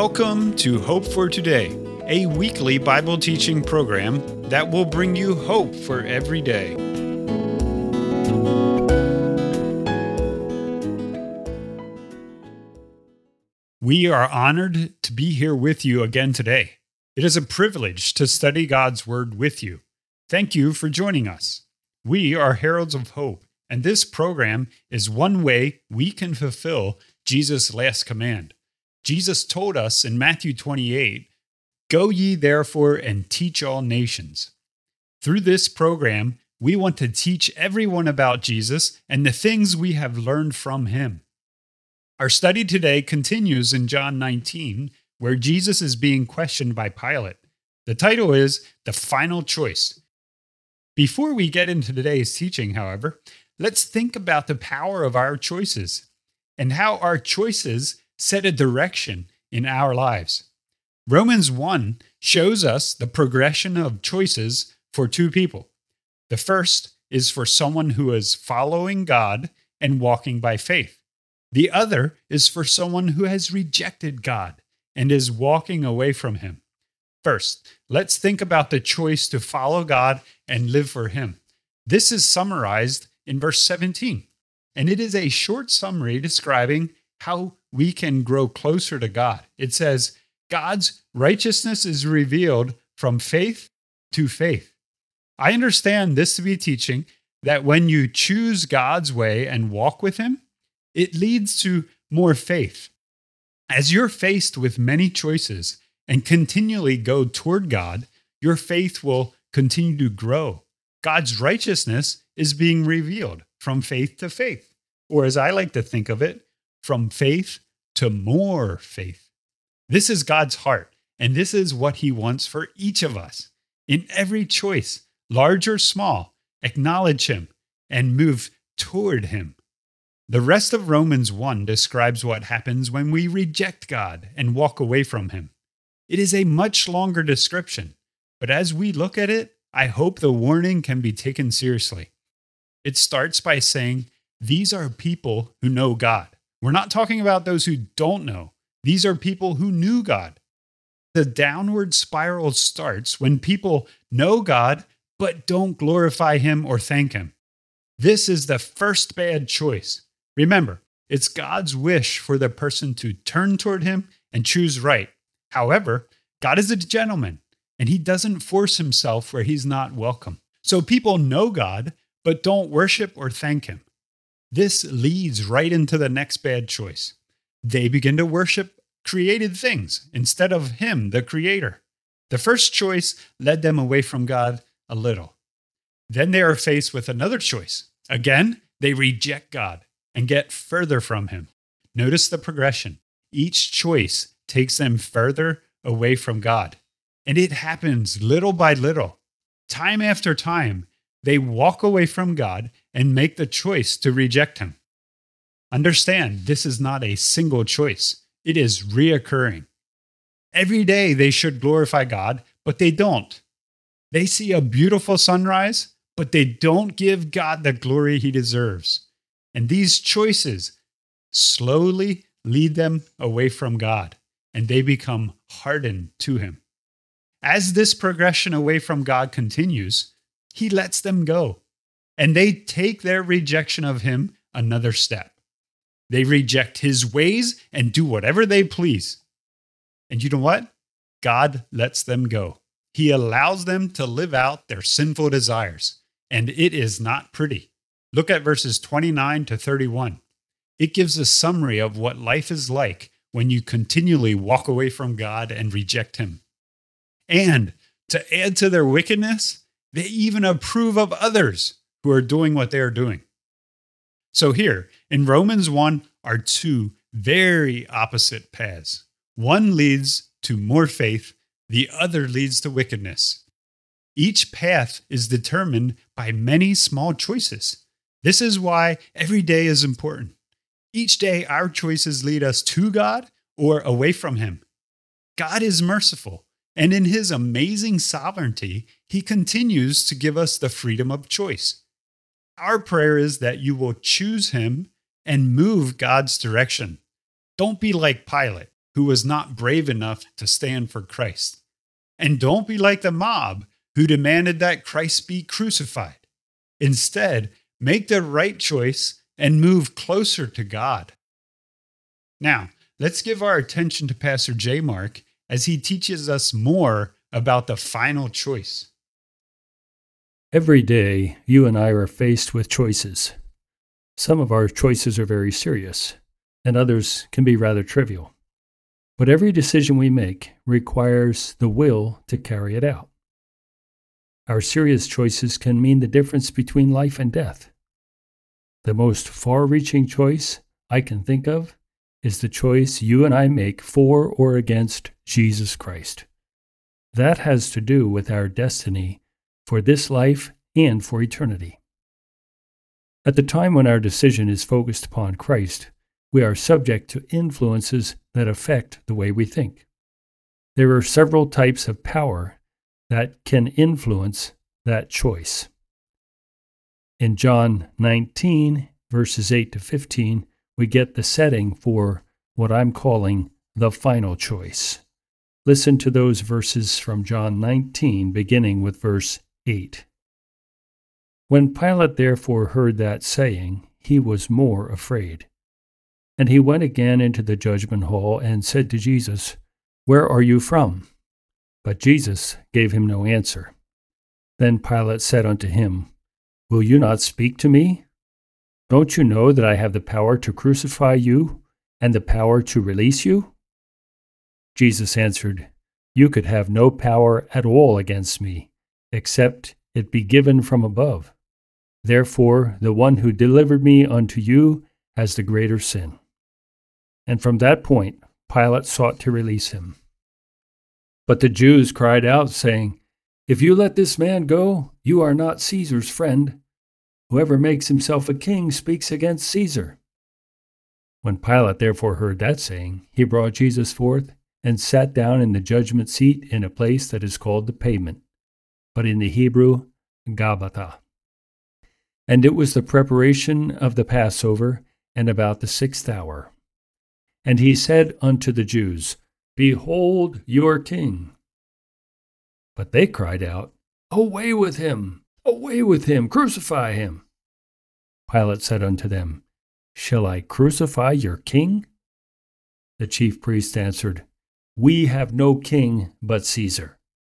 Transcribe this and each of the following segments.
Welcome to Hope for Today, a weekly Bible teaching program that will bring you hope for every day. We are honored to be here with you again today. It is a privilege to study God's Word with you. Thank you for joining us. We are Heralds of Hope, and this program is one way we can fulfill Jesus' last command. Jesus told us in Matthew 28, "Go ye therefore and teach all nations." Through this program, we want to teach everyone about Jesus and the things we have learned from him. Our study today continues in John 19, where Jesus is being questioned by Pilate. The title is The Final Choice. Before we get into today's teaching, however, let's think about the power of our choices and how our choices set a direction in our lives. Romans 1 shows us the progression of choices for two people. The first is for someone who is following God and walking by faith. The other is for someone who has rejected God and is walking away from him. First, let's think about the choice to follow God and live for him. This is summarized in verse 17, and it is a short summary describing how we can grow closer to God. It says, God's righteousness is revealed from faith to faith. I understand this to be teaching that when you choose God's way and walk with him, it leads to more faith. As you're faced with many choices and continually go toward God, your faith will continue to grow. God's righteousness is being revealed from faith to faith, or as I like to think of it, from faith to more faith. This is God's heart, and this is what he wants for each of us. In every choice, large or small, acknowledge him and move toward him. The rest of Romans 1 describes what happens when we reject God and walk away from him. It is a much longer description, but as we look at it, I hope the warning can be taken seriously. It starts by saying, these are people who know God. We're not talking about those who don't know. These are people who knew God. The downward spiral starts when people know God but don't glorify him or thank him. This is the first bad choice. Remember, it's God's wish for the person to turn toward him and choose right. However, God is a gentleman, and he doesn't force himself where he's not welcome. So people know God but don't worship or thank him. This leads right into the next bad choice. They begin to worship created things instead of him, the creator. The first choice led them away from God a little. Then they are faced with another choice. Again, they reject God and get further from him. Notice the progression. Each choice takes them further away from God. And it happens little by little. Time after time, they walk away from God and make the choice to reject him. Understand, this is not a single choice. It is reoccurring. Every day they should glorify God, but they don't. They see a beautiful sunrise, but they don't give God the glory he deserves. And these choices slowly lead them away from God, and they become hardened to him. As this progression away from God continues, he lets them go, and they take their rejection of him another step. They reject his ways and do whatever they please. And you know what? God lets them go. He allows them to live out their sinful desires, and it is not pretty. Look at verses 29 to 31. It gives a summary of what life is like when you continually walk away from God and reject him. And to add to their wickedness, they even approve of others who are doing what they are doing. So here, in Romans 1, are two very opposite paths. One leads to more faith, the other leads to wickedness. Each path is determined by many small choices. This is why every day is important. Each day, our choices lead us to God or away from him. God is merciful. And in his amazing sovereignty, he continues to give us the freedom of choice. Our prayer is that you will choose him and move God's direction. Don't be like Pilate. who was not brave enough to stand for Christ. And don't be like the mob who demanded that Christ be crucified. Instead, make the right choice and move closer to God. Now, let's give our attention to Pastor J. Mark as he teaches us more about the final choice. Every day, you and I are faced with choices. Some of our choices are very serious, and others can be rather trivial. But every decision we make requires the will to carry it out. Our serious choices can mean the difference between life and death. The most far-reaching choice I can think of is the choice you and I make for or against Jesus Christ. That has to do with our destiny for this life and for eternity. At the time when our decision is focused upon Christ, we are subject to influences that affect the way we think. There are several types of power that can influence that choice. In John 19, verses 8 to 15, we get the setting for what I'm calling the final choice. Listen to those verses from John 19, beginning with verse 8. When Pilate therefore heard that saying, he was more afraid. And he went again into the judgment hall and said to Jesus, "Where are you from?" But Jesus gave him no answer. Then Pilate said unto him, "Will you not speak to me? Don't you know that I have the power to crucify you and the power to release you?" Jesus answered, "You could have no power at all against me, except it be given from above. Therefore, the one who delivered me unto you has the greater sin." And from that point, Pilate sought to release him. But the Jews cried out, saying, "If you let this man go, you are not Caesar's friend. Whoever makes himself a king speaks against Caesar." When Pilate therefore heard that saying, he brought Jesus forth and sat down in the judgment seat in a place that is called the Pavement, but in the Hebrew, Gabbatha. And it was the preparation of the Passover, and about the 6th hour. And he said unto the Jews, "Behold your king." But they cried out, "Away with him! Away with him! Crucify him!" Pilate said unto them, "Shall I crucify your king?" The chief priests answered, "We have no king but Caesar."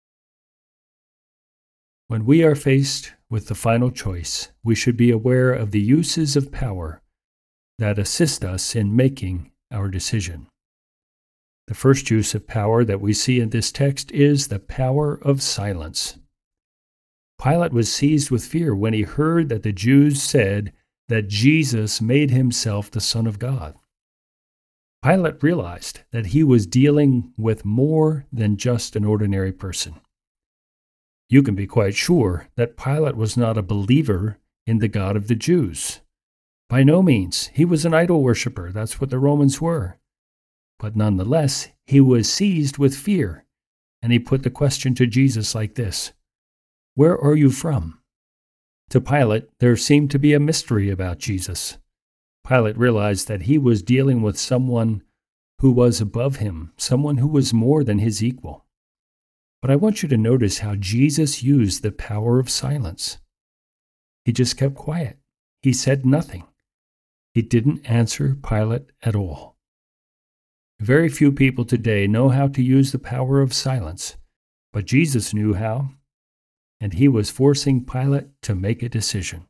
When we are faced with the final choice, we should be aware of the uses of power that assist us in making our decision. The first use of power that we see in this text is the power of silence. Pilate was seized with fear when he heard that the Jews said that Jesus made himself the Son of God. Pilate realized that he was dealing with more than just an ordinary person. You can be quite sure that Pilate was not a believer in the God of the Jews. By no means. He was an idol worshiper. That's what the Romans were. But nonetheless, he was seized with fear, and he put the question to Jesus like this, "Where are you from?" To Pilate, there seemed to be a mystery about Jesus. Pilate realized that he was dealing with someone who was above him, someone who was more than his equal. But I want you to notice how Jesus used the power of silence. He just kept quiet. He said nothing. He didn't answer Pilate at all. Very few people today know how to use the power of silence, but Jesus knew how, and he was forcing Pilate to make a decision.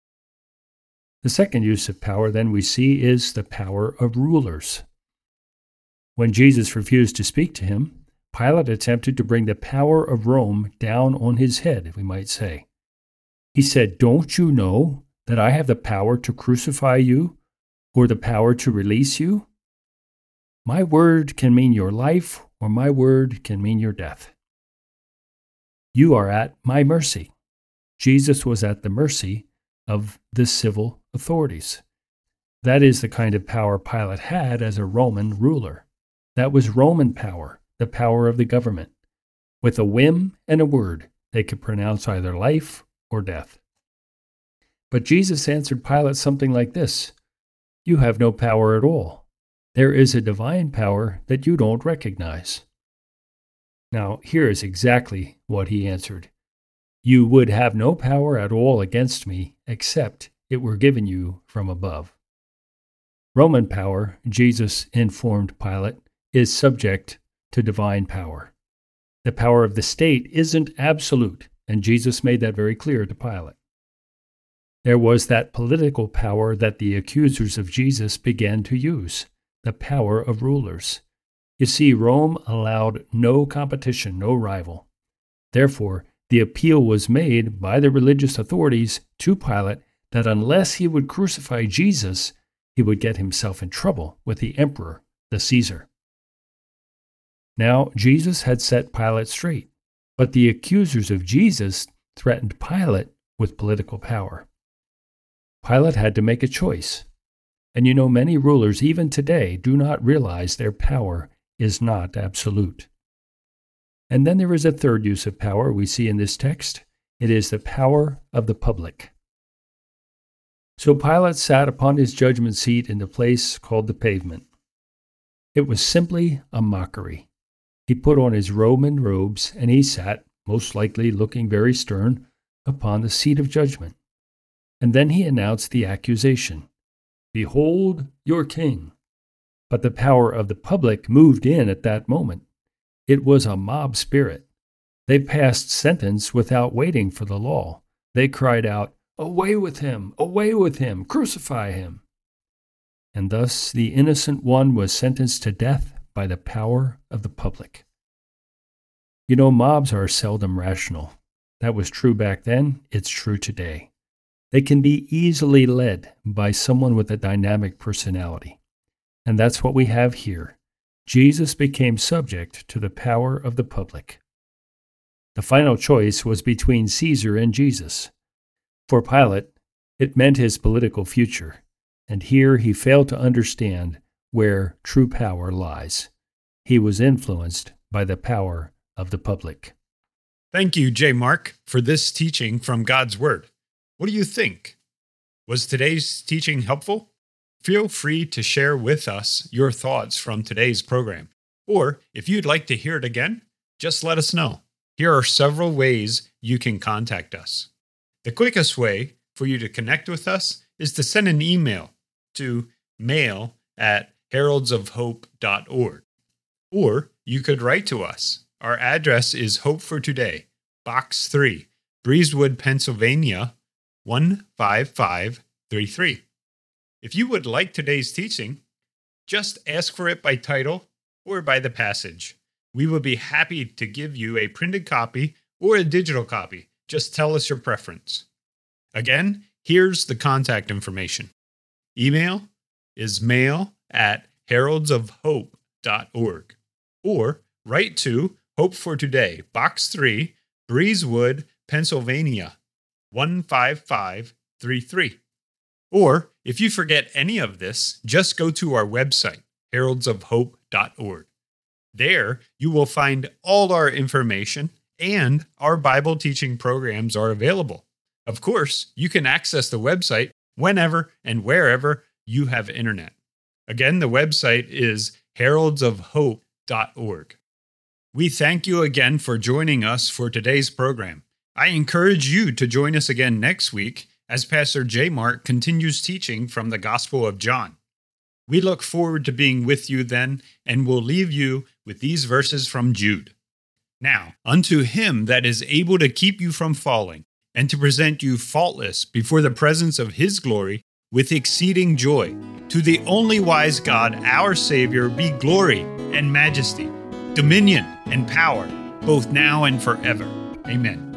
The second use of power then we see is the power of rulers. When Jesus refused to speak to him, Pilate attempted to bring the power of Rome down on his head, we might say. He said, "Don't you know that I have the power to crucify you or the power to release you? My word can mean your life, or my word can mean your death. You are at my mercy." Jesus was at the mercy of the civil authorities. That is the kind of power Pilate had as a Roman ruler. That was Roman power, the power of the government. With a whim and a word, they could pronounce either life or death. But Jesus answered Pilate something like this, "You have no power at all. There is a divine power that you don't recognize. Now, here is exactly what he answered. You would have no power at all against me, except it were given you from above. Roman power, Jesus informed Pilate, is subject to divine power. The power of the state isn't absolute, and Jesus made that very clear to Pilate. There was that political power that the accusers of Jesus began to use, the power of rulers. You see, Rome allowed no competition, no rival. Therefore, the appeal was made by the religious authorities to Pilate that unless he would crucify Jesus, he would get himself in trouble with the emperor, the Caesar. Now, Jesus had set Pilate straight, but the accusers of Jesus threatened Pilate with political power. Pilate had to make a choice. And you know, many rulers, even today, do not realize their power is not absolute. And then there is a third use of power we see in this text. It is the power of the public. So Pilate sat upon his judgment seat in the place called the pavement. It was simply a mockery. He put on his Roman robes, and he sat, most likely looking very stern, upon the seat of judgment. And then he announced the accusation, "Behold your king." But the power of the public moved in at that moment. It was a mob spirit. They passed sentence without waiting for the law. They cried out, "Away with him! Away with him! Crucify him!" And thus the innocent one was sentenced to death by the power of the public. You know, mobs are seldom rational. That was true back then. It's true today. They can be easily led by someone with a dynamic personality. And that's what we have here. Jesus became subject to the power of the public. The final choice was between Caesar and Jesus. For Pilate, it meant his political future, and here he failed to understand where true power lies. He was influenced by the power of the public. Thank you, J. Mark, for this teaching from God's Word. What do you think? Was today's teaching helpful? Feel free to share with us your thoughts from today's program. Or if you'd like to hear it again, just let us know. Here are several ways you can contact us. The quickest way for you to connect with us is to send an email to mail@heraldsofhope.org. Or you could write to us. Our address is Hope for Today, Box 3, Breezewood, Pennsylvania, 15533. If you would like today's teaching, just ask for it by title or by the passage. We will be happy to give you a printed copy or a digital copy. Just tell us your preference. Again, here's the contact information. Email is mail@heraldsofhope.org. Or write to Hope for Today, Box 3, Breezewood, Pennsylvania, 15533. Or, if you forget any of this, just go to our website, heraldsofhope.org. There, you will find all our information, and our Bible teaching programs are available. Of course, you can access the website whenever and wherever you have internet. Again, the website is heraldsofhope.org. We thank you again for joining us for today's program. I encourage you to join us again next week as Pastor J. Mark continues teaching from the Gospel of John. We look forward to being with you then, and we'll leave you with these verses from Jude. Now, unto him that is able to keep you from falling, and to present you faultless before the presence of his glory with exceeding joy, to the only wise God, our Savior, be glory and majesty, dominion and power, both now and forever. Amen.